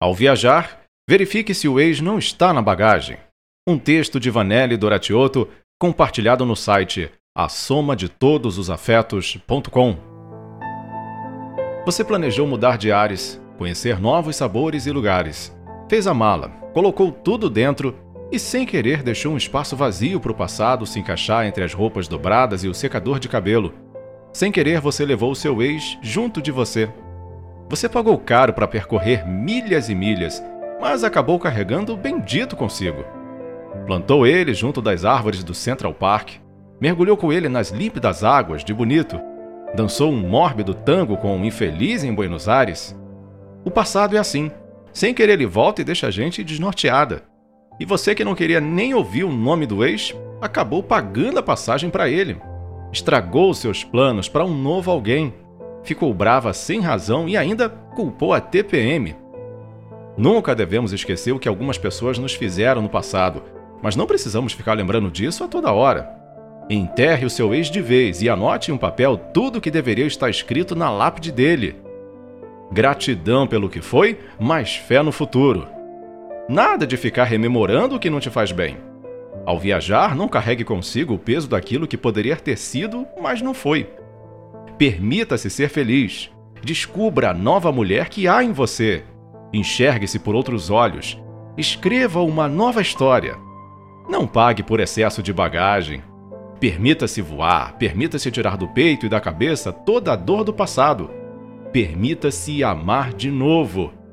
Ao viajar, verifique se o ex não está na bagagem. Um texto de Vanelli Doratiotto, compartilhado no site asomadetodososafetos.com. Você planejou mudar de ares, conhecer novos sabores e lugares. Fez a mala, colocou tudo dentro e, sem querer, deixou um espaço vazio para o passado se encaixar entre as roupas dobradas e o secador de cabelo. Sem querer, você levou o seu ex junto de você. Você pagou caro para percorrer milhas e milhas, mas acabou carregando o bendito consigo. Plantou ele junto das árvores do Central Park, mergulhou com ele nas límpidas águas de Bonito, dançou um mórbido tango com um infeliz em Buenos Aires. O passado é assim, sem querer ele volta e deixa a gente desnorteada. E você que não queria nem ouvir o nome do ex, acabou pagando a passagem para ele. Estragou seus planos para um novo alguém. Ficou brava sem razão e ainda culpou a TPM. Nunca devemos esquecer o que algumas pessoas nos fizeram no passado, mas não precisamos ficar lembrando disso a toda hora. Enterre o seu ex de vez e anote em um papel tudo o que deveria estar escrito na lápide dele. Gratidão pelo que foi, mas fé no futuro. Nada de ficar rememorando o que não te faz bem. Ao viajar, não carregue consigo o peso daquilo que poderia ter sido, mas não foi. Permita-se ser feliz. Descubra a nova mulher que há em você. Enxergue-se por outros olhos. Escreva uma nova história. Não pague por excesso de bagagem. Permita-se voar. Permita-se tirar do peito e da cabeça toda a dor do passado. Permita-se amar de novo.